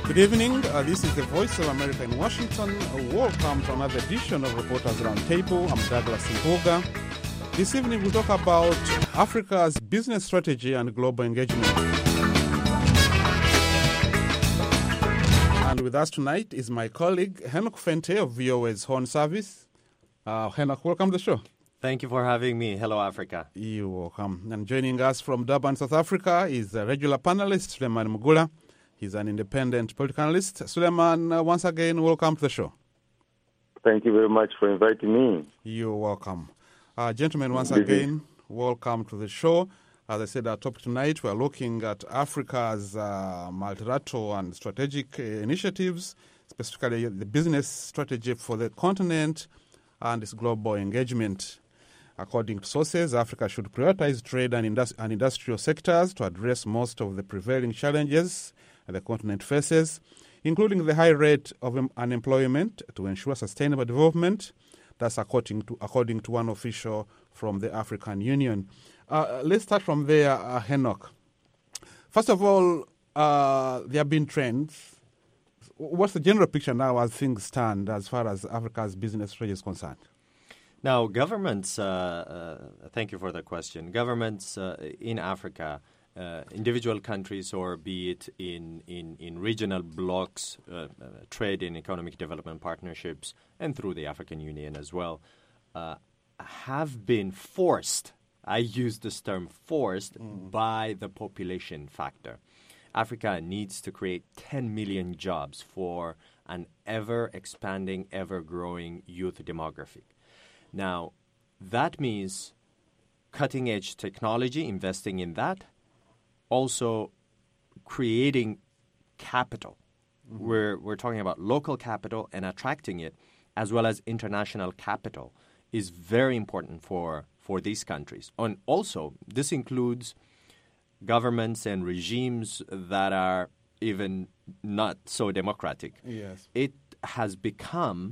Good evening. This is the Voice of America in Washington. Welcome to another edition of Reporters Roundtable. I'm Douglas Mpuga. This evening we'll talk about Africa's business strategy and global engagement. And with us tonight is my colleague, Henok Fente of VOA's Horn Service. Henok, welcome to the show. Thank you for having me. Hello, Africa. You're welcome. And joining us from Durban, South Africa is a regular panelist, Suleiman Mugula. He's an independent political analyst. Suleiman, once again, welcome to the show. Thank you very much for inviting me. You're welcome. Gentlemen, once again, welcome to the show. As I said, our topic tonight, we're looking at Africa's multilateral and strategic initiatives, specifically the business strategy for the continent and its global engagement. According to sources, Africa should prioritize trade and industrial sectors to address most of the prevailing challenges the continent faces, including the high rate of unemployment, to ensure sustainable development. That's according to one official from the African Union. Let's start from there, Henok. First of all, there have been trends. What's the general picture now as things stand as far as Africa's business strategy is concerned? Now, governments, thank you for the question. Governments in Africa, individual countries, or be it in regional blocs, trade and economic development partnerships, and through the African Union as well, have been forced, I use this term forced, by the population factor. Africa needs to create 10 million jobs for an ever-expanding, ever-growing youth demographic. Now, that means cutting-edge technology, investing in that, also creating capital. We're talking about local capital and attracting it, as well as international capital, is very important for these countries. And also, this includes governments and regimes that are even not so democratic. Yes. It has become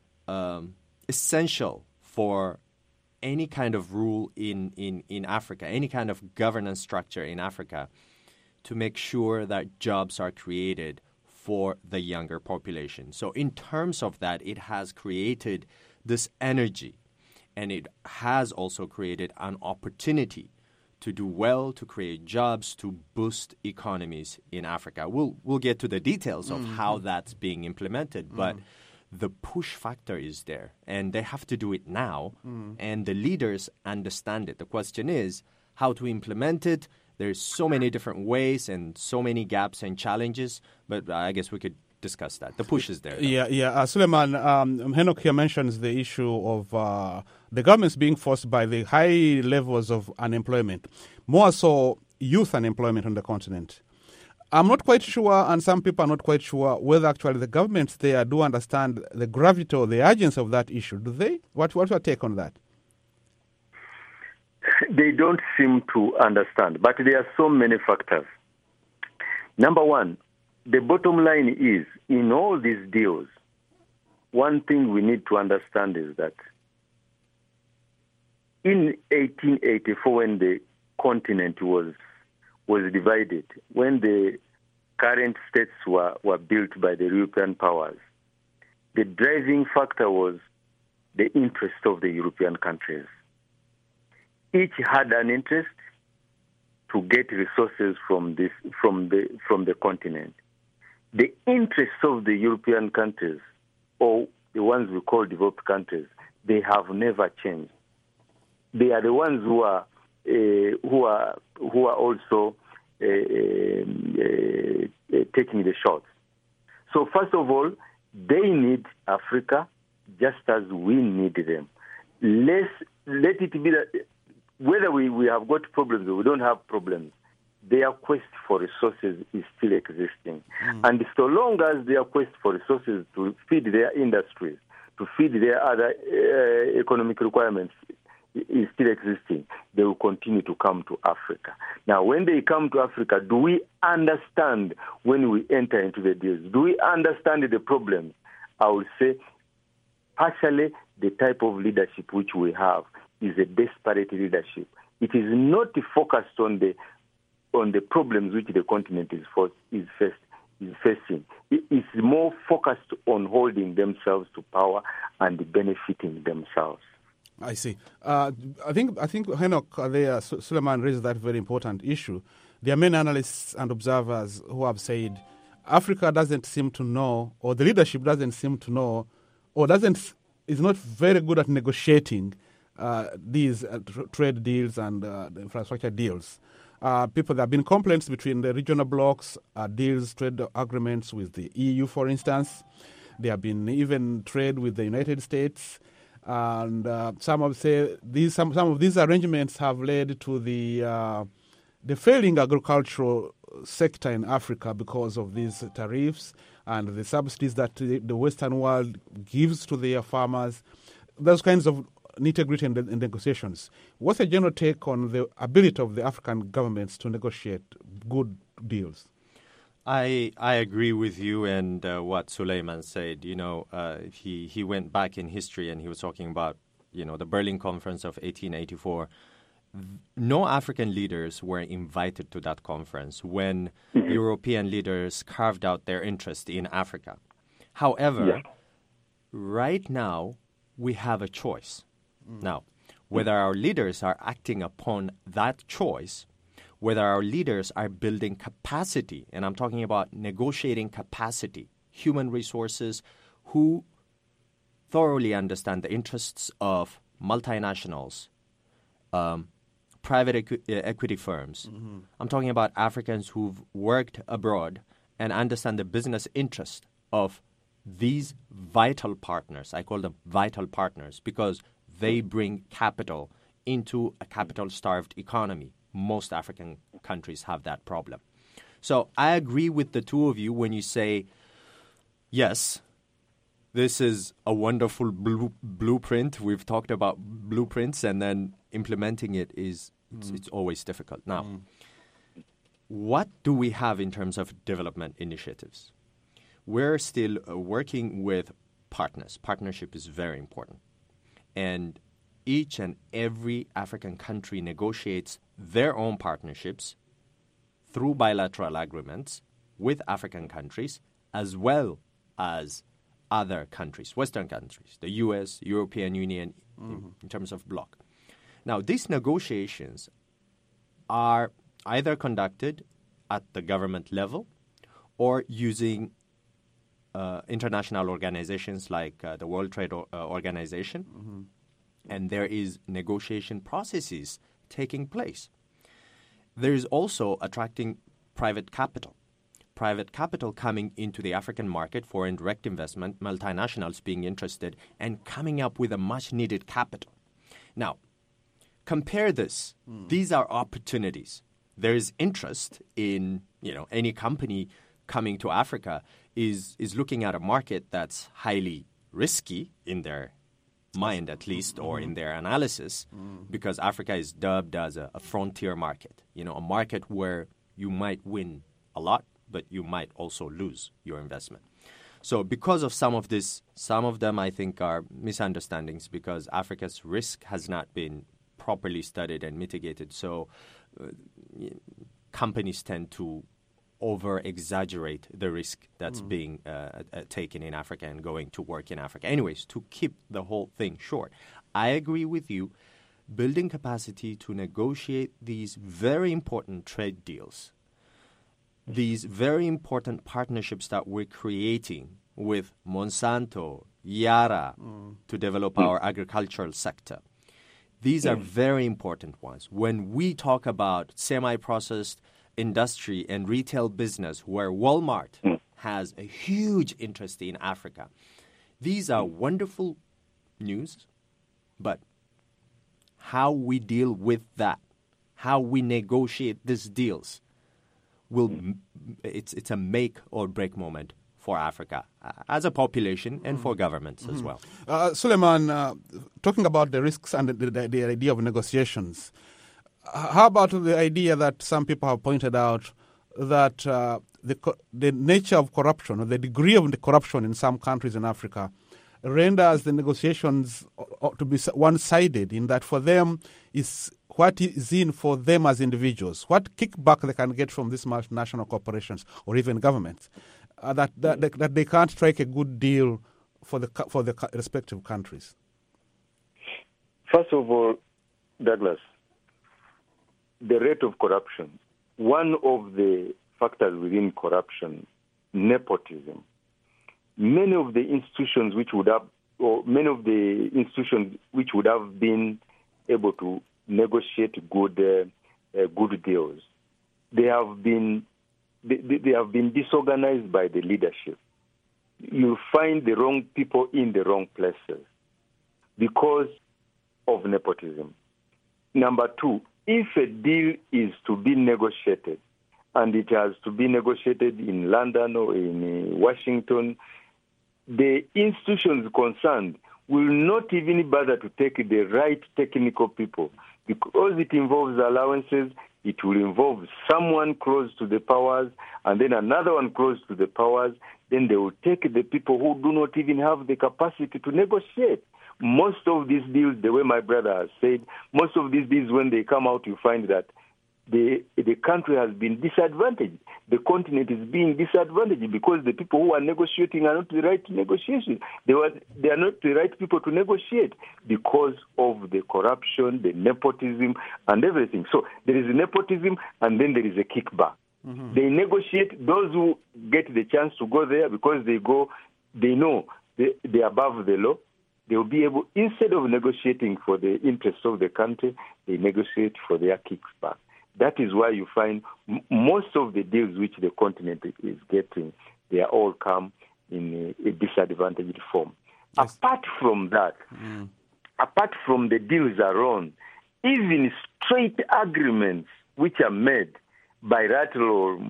essential for any kind of rule in Africa, any kind of governance structure in Africa, to make sure that jobs are created for the younger population. So in terms of that, it has created this energy, and it has also created an opportunity to do well, to create jobs, to boost economies in Africa. We'll get to the details of how that's being implemented, but the push factor is there, and they have to do it now, and the leaders understand it. The question is how to implement it. There's so many different ways and so many gaps and challenges, but I guess we could discuss that. The push is there, though. Yeah. Suleiman, Henok here mentions the issue of the governments being forced by the high levels of unemployment, more so youth unemployment on the continent. I'm not quite sure, and some people are not quite sure, whether actually the governments there do understand the gravity or the urgency of that issue. Do they? What's your take on that? They don't seem to understand, but there are so many factors. Number one, the bottom line is, in all these deals, one thing we need to understand is that in 1884, when the continent was divided, when the current states were built by the European powers, the driving factor was the interest of the European countries. Each had an interest to get resources from the continent. The interests of the European countries, or the ones we call developed countries, they have never changed. They are the ones who are also taking the shots. So first of all, they need Africa just as we need them. Let it be that whether we have got problems or we don't have problems, their quest for resources is still existing. And so long as their quest for resources to feed their industries, to feed their other economic requirements is still existing, they will continue to come to Africa. Now, when they come to Africa, do we understand when we enter into the deals? Do we understand the problems? I would say partially the type of leadership which we have is a desperate leadership. It is not focused on the problems which the continent is faced. is facing. It is more focused on holding themselves to power and benefiting themselves. I see. I think Enoch there, Suleiman raised that very important issue. There are many analysts and observers who have said Africa doesn't seem to know, or the leadership doesn't seem to know, or is not very good at negotiating these trade deals and the infrastructure deals. There have been complaints between the regional blocs, deals, trade agreements with the EU, for instance. There have been even trade with the United States. And some of these arrangements have led to the failing agricultural sector in Africa because of these tariffs and the subsidies that the Western world gives to their farmers. Those kinds of nitty-gritty in negotiations. What's the general take on the ability of the African governments to negotiate good deals? I agree with you and what Suleiman said. He went back in history and he was talking about, the Berlin Conference of 1884. No African leaders were invited to that conference when European leaders carved out their interest in Africa. However, right now we have a choice. Now, whether our leaders are acting upon that choice, whether our leaders are building capacity, and I'm talking about negotiating capacity, human resources who thoroughly understand the interests of multinationals, private equity firms. Mm-hmm. I'm talking about Africans who've worked abroad and understand the business interest of these vital partners. I call them vital partners because they bring capital into a capital-starved economy. Most African countries have that problem. So I agree with the two of you when you say, yes, this is a wonderful blueprint. We've talked about blueprints, and then implementing it it's always difficult. Now, what do we have in terms of development initiatives? We're still working with partners. Partnership is very important. And each and every African country negotiates their own partnerships through bilateral agreements with African countries as well as other countries, Western countries, the U.S., European Union, in terms of bloc. Now, these negotiations are either conducted at the government level or using international organizations like the World Trade Organization. Mm-hmm. And there is negotiation processes taking place. There is also attracting private capital coming into the African market for indirect investment, multinationals being interested, and coming up with a much-needed capital. Now, compare this. These are opportunities. There is interest in, any company coming to Africa is looking at a market that's highly risky in their mind, at least, or in their analysis, because Africa is dubbed as a frontier market, a market where you might win a lot, but you might also lose your investment. So because of some of this, some of them I think are misunderstandings because Africa's risk has not been properly studied and mitigated. So companies tend to over-exaggerate the risk that's being taken in Africa and going to work in Africa. Anyways, to keep the whole thing short, I agree with you. Building capacity to negotiate these very important trade deals, these very important partnerships that we're creating with Monsanto, Yara, to develop our agricultural sector. These are very important ones. When we talk about semi-processed industry and retail business where Walmart has a huge interest in Africa. These are wonderful news, but how we deal with that, how we negotiate these deals, it's a make or break moment for Africa as a population and for governments as well. Suleiman, talking about the risks and the idea of negotiations, how about the idea that some people have pointed out that the nature of corruption or the degree of the corruption in some countries in Africa renders the negotiations to be one-sided in that for them is what is in for them as individuals, what kickback they can get from these multinational corporations or even governments. that they can't strike a good deal for the respective countries? First of all, Douglas, the rate of corruption. One of the factors within corruption, nepotism. Many of the institutions which would have been able to negotiate good deals, they have been disorganized by the leadership. You find the wrong people in the wrong places because of nepotism. Number two, if a deal is to be negotiated, and it has to be negotiated in London or in Washington, the institutions concerned will not even bother to take the right technical people because it involves allowances. It will involve someone close to the powers and then another one close to the powers. Then they will take the people who do not even have the capacity to negotiate. Most of these deals, the way my brother has said, most of these deals, when they come out, you find that the country has been disadvantaged. The continent is being disadvantaged because the people who are negotiating are not the right negotiations. They are not the right people to negotiate because of the corruption, the nepotism, and everything. So there is nepotism, and then there is a kickback. Mm-hmm. They negotiate. Those who get the chance to go there because they know they're above the law. They will be able, instead of negotiating for the interests of the country, they negotiate for their kickback. That is why you find most of the deals which the continent is getting, they are all come in a disadvantaged form. Yes. Apart from that, apart from the deals around, even straight agreements which are made bilateral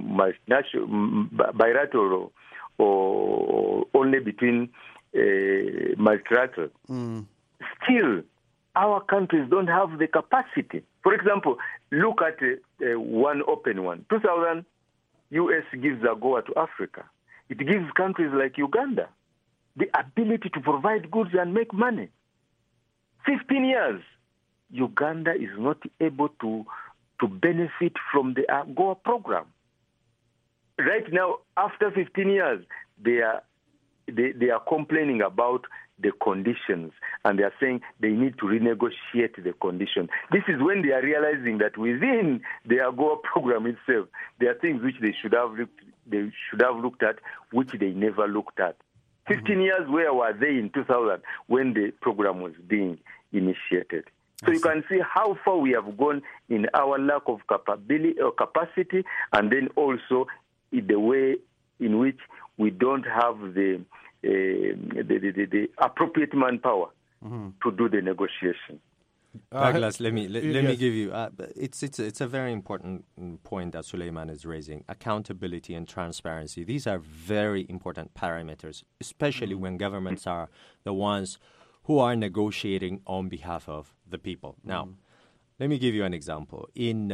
or only between multilateral, still our countries don't have the capacity. For example, look at one open one. 2000, U.S. gives AGOA to Africa. It gives countries like Uganda the ability to provide goods and make money. 15 years, Uganda is not able to benefit from the AGOA program. Right now, after 15 years, they are complaining about the conditions, and they are saying they need to renegotiate the conditions. This is when they are realizing that within the AGOA program itself, there are things which they should have looked at, which they never looked at. 15 years, where were they in 2000 when the program was being initiated? So you can see how far we have gone in our lack of capability or capacity, and then also in the way in which we don't have the appropriate manpower to do the negotiation. Douglas, let me give you. It's a very important point that Suleiman is raising. Accountability and transparency. These are very important parameters, especially when governments are the ones who are negotiating on behalf of the people. Now, let me give you an example. In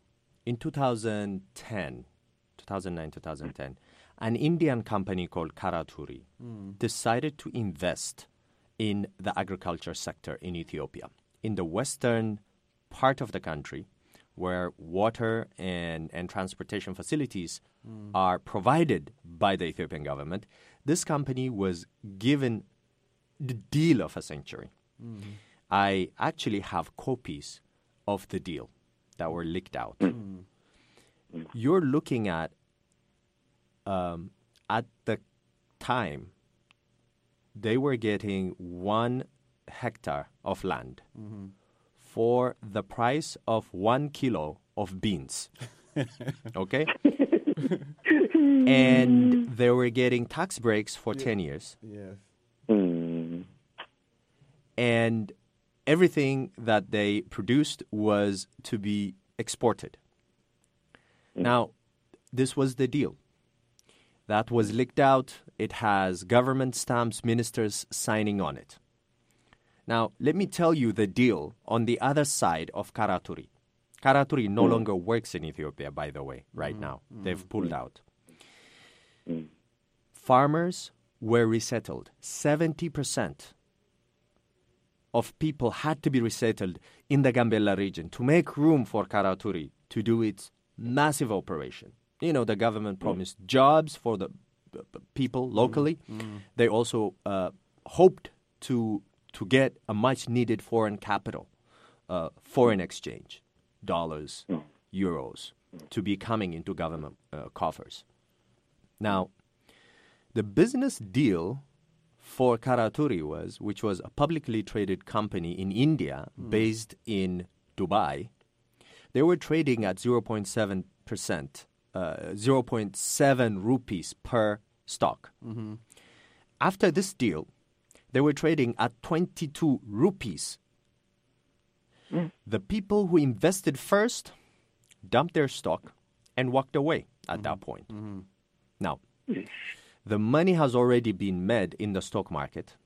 2009, 2010, an Indian company called Karaturi decided to invest in the agriculture sector in Ethiopia, in the western part of the country, where water and transportation facilities are provided by the Ethiopian government. This company was given the deal of a century. I actually have copies of the deal that were leaked out. You're looking at the time, they were getting 1 hectare of land for the price of 1 kilo of beans. Okay? And they were getting tax breaks for 10 years. Yes. And everything that they produced was to be exported. Now, this was the deal. That was leaked out. It has government stamps, ministers signing on it. Now, let me tell you the deal on the other side of Karaturi. Karaturi no longer works in Ethiopia, by the way, right now. They've pulled out. Farmers were resettled. 70% of people had to be resettled in the Gambella region to make room for Karaturi to do its massive operation. You know, the government promised jobs for the people locally. They also hoped to get a much needed foreign capital, foreign exchange, dollars, euros, to be coming into government coffers. Now, the business deal for Karaturi which was a publicly traded company in India based in Dubai. They were trading at 0.7%, 0.7 rupees per stock. After this deal, they were trading at 22 rupees. The people who invested first dumped their stock and walked away at that point. Now, the money has already been made in the stock market.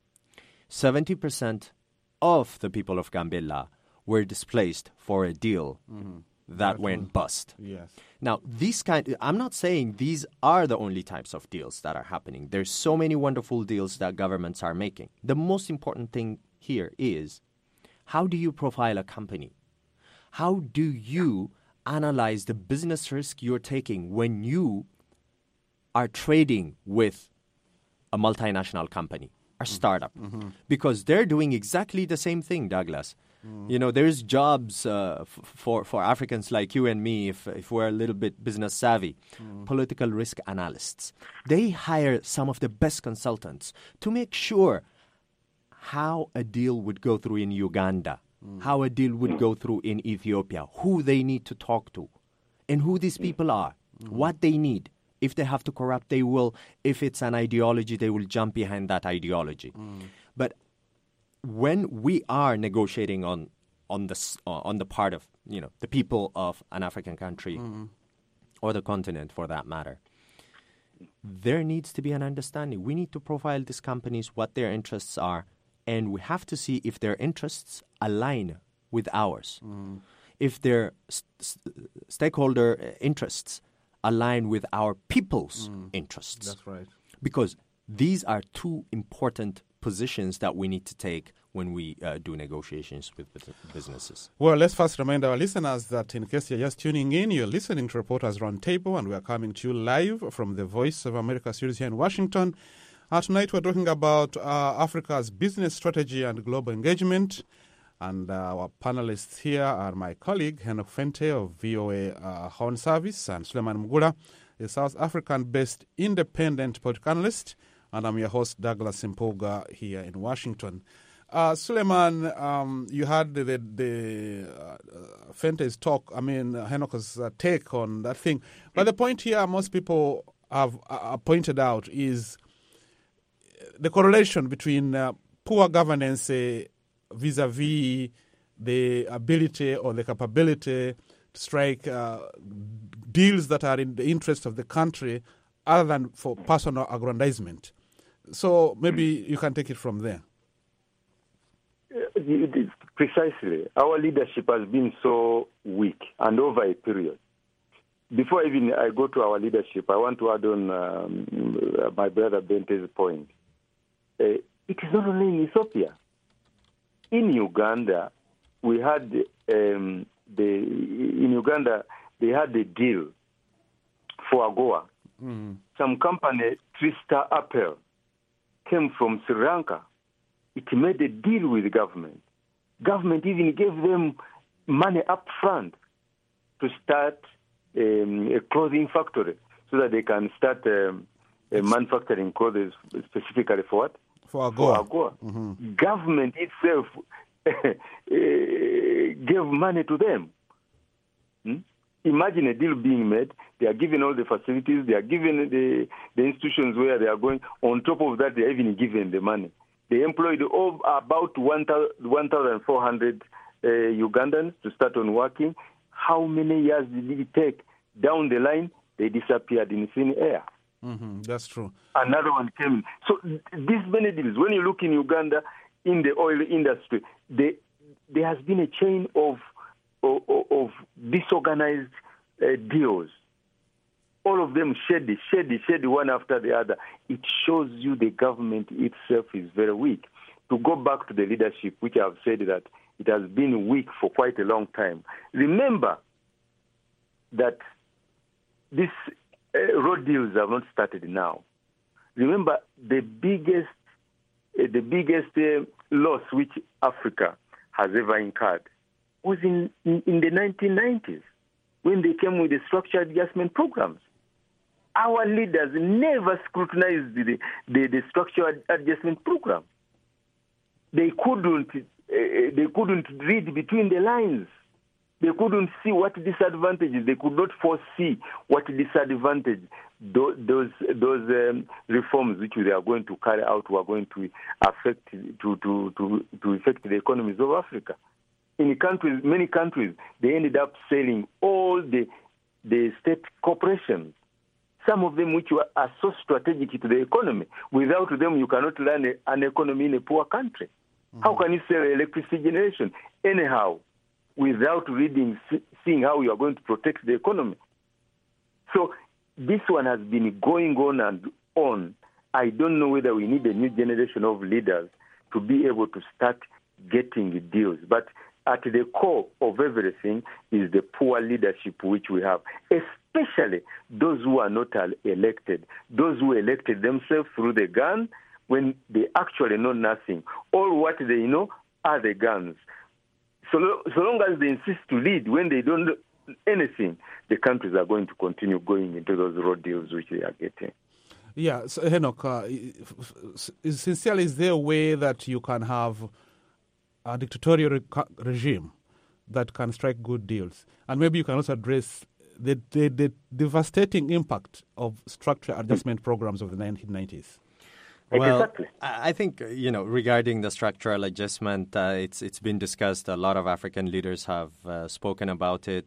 70% of the people of Gambella were displaced for a deal that went bust. Yes. Now, I'm not saying these are the only types of deals that are happening. There's so many wonderful deals that governments are making. The most important thing here is, how do you profile a company? How do you analyze the business risk you're taking when you are trading with a multinational company, a startup? Because they're doing exactly the same thing, Douglas. You know, there's jobs for Africans like you and me, if we're a little bit business savvy, political risk analysts. They hire some of the best consultants to make sure how a deal would go through in Uganda, how a deal would go through in Ethiopia, who they need to talk to, and who these people are, what they need. If they have to corrupt, they will. If it's an ideology, they will jump behind that ideology. But when we are negotiating on the part of, you know, the people of an African country or the continent for that matter, there needs to be an understanding. We need to profile these companies, what their interests are, and we have to see if their interests align with ours. If their stakeholder interests align with our people's interests. That's right. Because these are two important positions that we need to take when we do negotiations with businesses. Well, let's first remind our listeners that in case you're just tuning in, you're listening to Reporters Roundtable, and we are coming to you live from the Voice of America studios here in Washington. Tonight we're talking about Africa's business strategy and global engagement. And our panelists here are my colleague, Henok Fente of VOA Horn Service, and Suleiman Mugula, a South African-based independent political analyst. And I'm your host, Douglas Mpuga, here in Washington. Suleiman, you had the Fente's talk, Henok's take on that thing. But the point here most people have pointed out is the correlation between poor governance vis-a-vis the ability or the capability to strike deals that are in the interest of the country other than for personal aggrandizement. So maybe you can take it from there. Precisely. Our leadership has been so weak and over a period. Before even I go to our leadership, I want to add on my brother Bente's point. It is not only in Ethiopia. In Uganda, we had in Uganda they had a deal for AGOA. Some company, Tristar Apple, came from Sri Lanka. It made a deal with the government. Government even gave them money up front to start a clothing factory so that they can start manufacturing clothes specifically for what? For AGOA. For AGOA. Government itself gave money to them. Imagine a deal being made. They are given all the facilities. They are given the institutions where they are going. On top of that, they are even given the money. They employed about 1,400 Ugandans to start on working. How many years did it take? Down the line, they disappeared in thin air. That's true. Another one came. So these many deals, when you look in Uganda, in the oil industry, there has been a chain of disorganized deals. All of them shady one after the other. It shows you the government itself is very weak. To go back to the leadership, which I have said that it has been weak for quite a long time. Remember that this road deals have not started now. Remember, the biggest loss which Africa has ever incurred was in the 1990s when they came with the structural adjustment programs. Our leaders never scrutinized the structural adjustment program. They couldn't read between the lines. They couldn't see what disadvantages. They could not foresee what disadvantage those reforms which they are going to carry out were going to affect to affect the economies of Africa. In many countries, they ended up selling all the state corporations. Some of them which are so strategic to the economy. Without them, you cannot run an economy in a poor country. Mm-hmm. How can you sell electricity generation anyhow without seeing how you are going to protect the economy? So this one has been going on and on. I don't know whether we need a new generation of leaders to be able to start getting deals. But at the core of everything is the poor leadership which we have, especially those who are not elected, those who elected themselves through the gun when they actually know nothing. All what they know are the guns. So long as they insist to lead when they don't know anything, the countries are going to continue going into those road deals which they are getting. Yeah, so Enoch, sincerely, is there a way that you can have a dictatorial regime that can strike good deals? And maybe you can also address the devastating impact of structural adjustment programs of the 1990s. Well, exactly. I think, regarding the structural adjustment, it's been discussed. A lot of African leaders have spoken about it.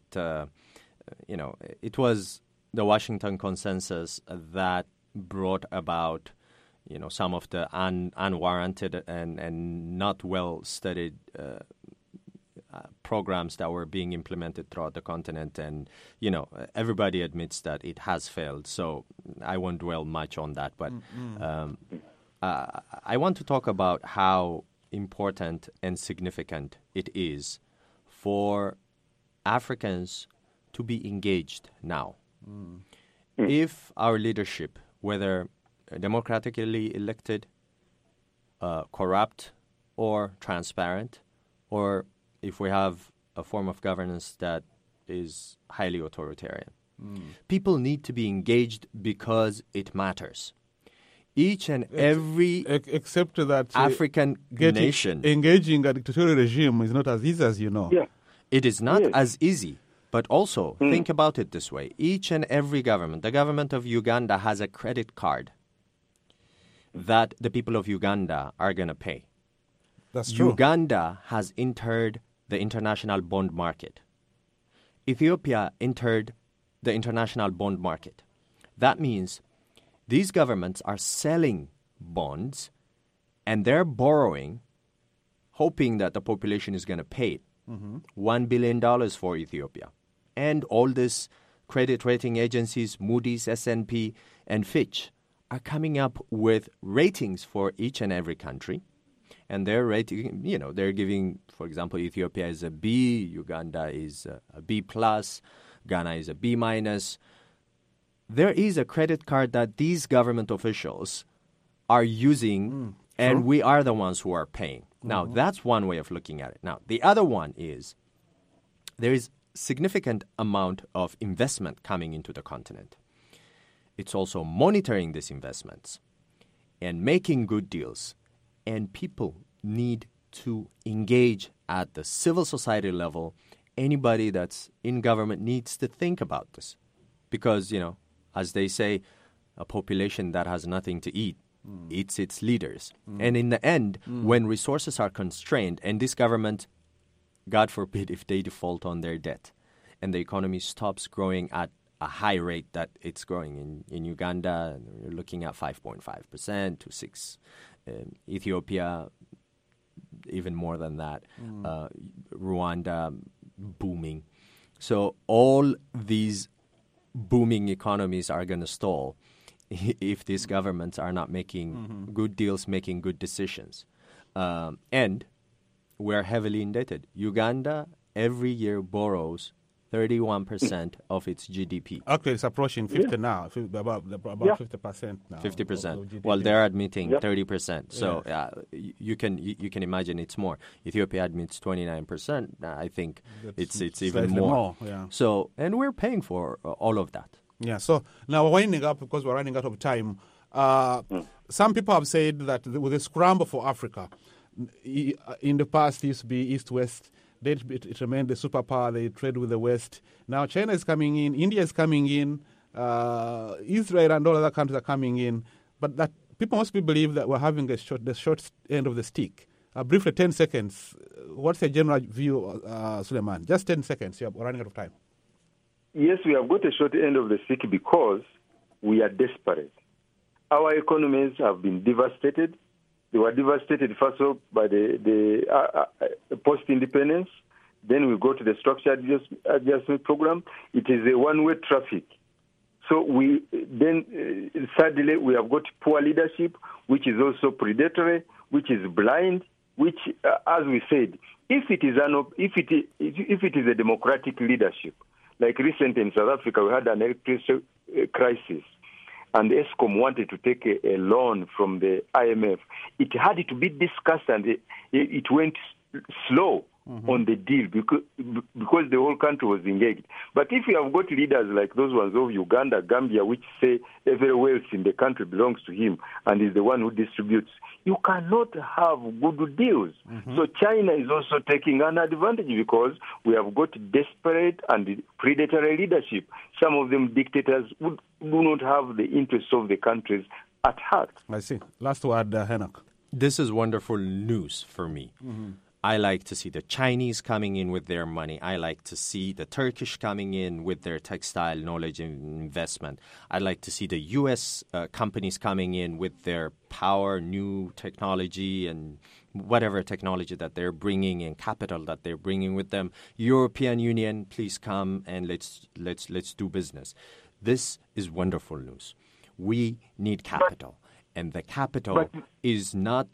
It was the Washington Consensus that brought about, some of the unwarranted and not well-studied programs that were being implemented throughout the continent. And, everybody admits that it has failed. So I won't dwell much on that. But I want to talk about how important and significant it is for Africans to be engaged now. If our leadership, whether democratically elected, corrupt, or transparent, or if we have a form of governance that is highly authoritarian, people need to be engaged because it matters. Each and every except that African nation engaging a dictatorial regime is not as easy as you know. Yeah. It is not as easy. But also, think about it this way. Each and every government, the government of Uganda has a credit card that the people of Uganda are going to pay. That's true. Uganda has entered the international bond market. Ethiopia entered the international bond market. That means these governments are selling bonds and they're borrowing, hoping that the population is going to pay it. $1 billion for Ethiopia. And all these credit rating agencies, Moody's, S&P, and Fitch, are coming up with ratings for each and every country. And they're rating, they're giving, for example, Ethiopia is a B, Uganda is a B+, Ghana is a B-. There is a credit card that these government officials are using, and we are the ones who are paying. Now, that's one way of looking at it. Now, the other one is there is significant amount of investment coming into the continent. It's also monitoring these investments and making good deals. And people need to engage at the civil society level. Anybody that's in government needs to think about this. Because, as they say, a population that has nothing to eat eats its leaders. And in the end, when resources are constrained, and this government, God forbid, if they default on their debt, and the economy stops growing at a high rate that it's growing in Uganda, you're looking at 5.5% to 6%. Ethiopia, even more than that. Rwanda, booming. So all these booming economies are going to stall if these governments are not making good deals, making good decisions. And we're heavily indebted. Uganda every year borrows 31% of its GDP. Actually, it's approaching 50 now, about 50% now. 50%. Well, they're admitting 30%. So you can imagine it's more. Ethiopia admits 29%. I think it's even more. Yeah. So, and we're paying for all of that. Yeah. So now we're winding up because we're running out of time. Some people have said that with the scramble for Africa, in the past it used to be East-West. Then it remained the superpower. They trade with the West. Now China is coming in. India is coming in. Israel and all other countries are coming in. But that people must believe that we're having the short end of the stick. Briefly, 10 seconds. What's your general view, Suleiman? Just 10 seconds. We're running out of time. Yes, we have got a short end of the stick because we are desperate. Our economies have been devastated. They were devastated first of all by the post-independence. Then we go to the structured adjustment program. It is a one-way traffic. So sadly, we have got poor leadership, which is also predatory, which is blind, which, as we said, if it is a democratic leadership, like recently in South Africa, we had an electricity crisis, and ESCOM wanted to take a loan from the IMF. It had to be discussed, and it went slow on the deal because the whole country was engaged. But if you have got leaders like those ones of Uganda, Gambia, which say every wealth in the country belongs to him and is the one who distributes, you cannot have good deals. So China is also taking an advantage because we have got desperate and predatory leadership. Some of them dictators do not have the interests of the countries at heart. I see. Last word, Enoch. This is wonderful news for me. I like to see the Chinese coming in with their money. I like to see the Turkish coming in with their textile knowledge and investment. I like to see the U.S. Companies coming in with their power, new technology, and whatever technology that they're bringing in, capital that they're bringing with them. European Union, please come and let's do business. This is wonderful news. We need capital, and the capital is not.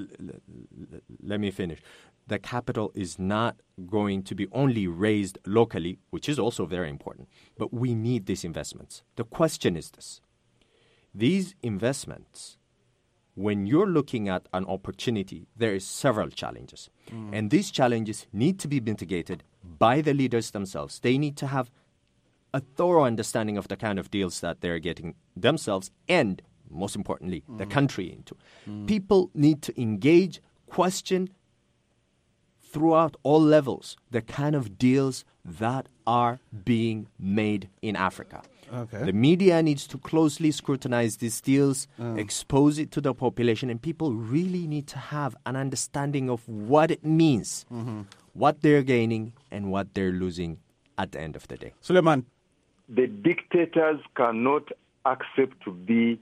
Let me finish. The capital is not going to be only raised locally, which is also very important, but we need these investments. The question is this. These investments, when you're looking at an opportunity, there is several challenges. And these challenges need to be mitigated by the leaders themselves. They need to have a thorough understanding of the kind of deals that they're getting themselves and, most importantly, the country into. People need to engage, question, throughout all levels, the kind of deals that are being made in Africa. Okay. The media needs to closely scrutinize these deals, expose it to the population, and people really need to have an understanding of what it means, what they're gaining and what they're losing at the end of the day. Suleiman. The dictators cannot accept to be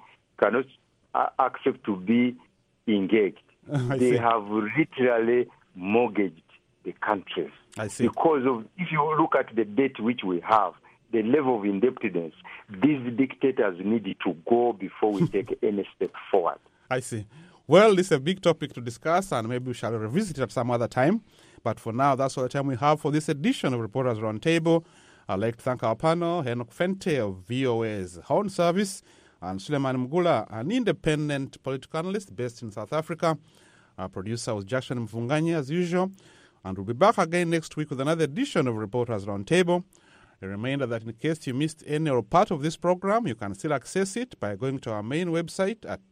engaged. They have literally mortgaged the countries. I see. Because of, if you look at the debt which we have, the level of indebtedness, these dictators need to go before we take any step forward. I see. Well, this is a big topic to discuss, and maybe we shall revisit it at some other time. But for now, that's all the time we have for this edition of Reporters Roundtable. I'd like to thank our panel, Enoch Fente of VOA's Horn Service, and Suleiman Mgula, an independent political analyst based in South Africa. Our producer was Jackson Mfunganye, as usual. And we'll be back again next week with another edition of Reporters Roundtable. A reminder that in case you missed any or part of this program, you can still access it by going to our main website at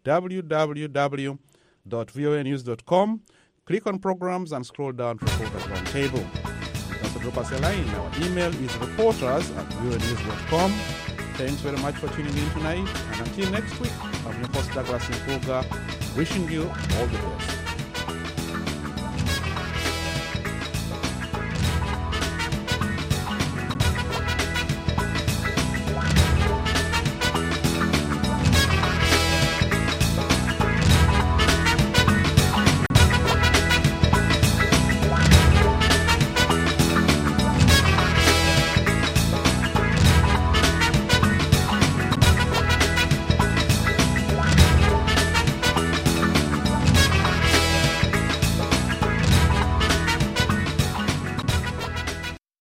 www.voanews.com. Click on programs and scroll down to Reporters Roundtable. Also drop us a line. Our email is reporters@voanews.com. Thanks very much for tuning in tonight. And until next week, I'm your host Douglas Nkuga, wishing you all the best.